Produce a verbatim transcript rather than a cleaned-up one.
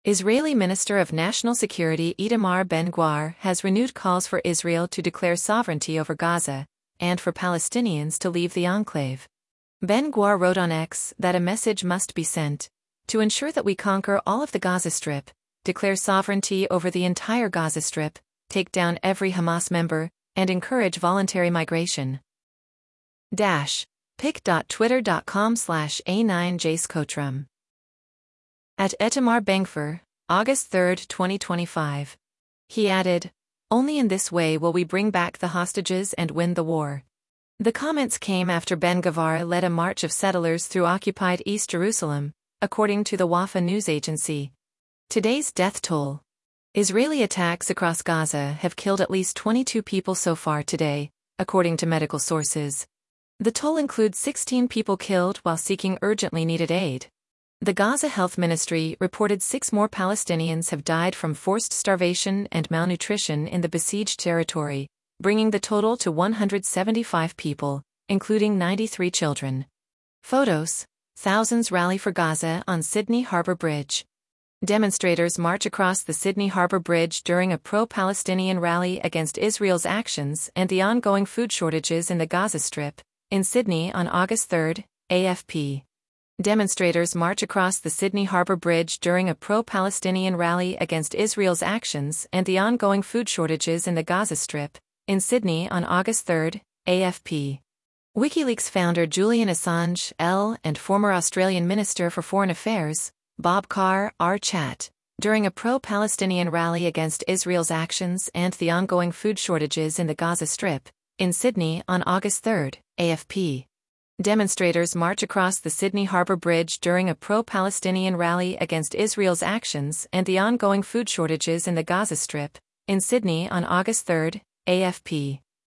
Israeli Minister of National Security Itamar Ben-Gvir has renewed calls for Israel to declare sovereignty over Gaza, and for Palestinians to leave the enclave. Ben-Gvir wrote on X that a message must be sent to ensure that we conquer all of the Gaza Strip, declare sovereignty over the entire Gaza Strip, take down every Hamas member, and encourage voluntary migration. Dash. pic.twitter.com slash A9JSCotram. At Itamar Ben-Gvir, August third, twenty twenty-five. He added, "Only in this way will we bring back the hostages and win the war." The comments came after Ben-Gvir led a march of settlers through occupied East Jerusalem, according to the Wafa news agency. Today's death toll. Israeli attacks across Gaza have killed at least twenty-two people so far today, according to medical sources. The toll includes sixteen people killed while seeking urgently needed aid. The Gaza Health Ministry reported six more Palestinians have died from forced starvation and malnutrition in the besieged territory, bringing the total to one hundred seventy-five people, including ninety-three children. Photos. Thousands rally for Gaza on Sydney Harbour Bridge. Demonstrators march across the Sydney Harbour Bridge during a pro-Palestinian rally against Israel's actions and the ongoing food shortages in the Gaza Strip, in Sydney on August third, A F P. Demonstrators march across the Sydney Harbour Bridge during a pro-Palestinian rally against Israel's actions and the ongoing food shortages in the Gaza Strip, in Sydney on August third, A F P. WikiLeaks founder Julian Assange, L, and former Australian Minister for Foreign Affairs, Bob Carr, R. chat, during a pro-Palestinian rally against Israel's actions and the ongoing food shortages in the Gaza Strip, in Sydney on August third, A F P. Demonstrators march across the Sydney Harbour Bridge during a pro-Palestinian rally against Israel's actions and the ongoing food shortages in the Gaza Strip, in Sydney on August third, A F P.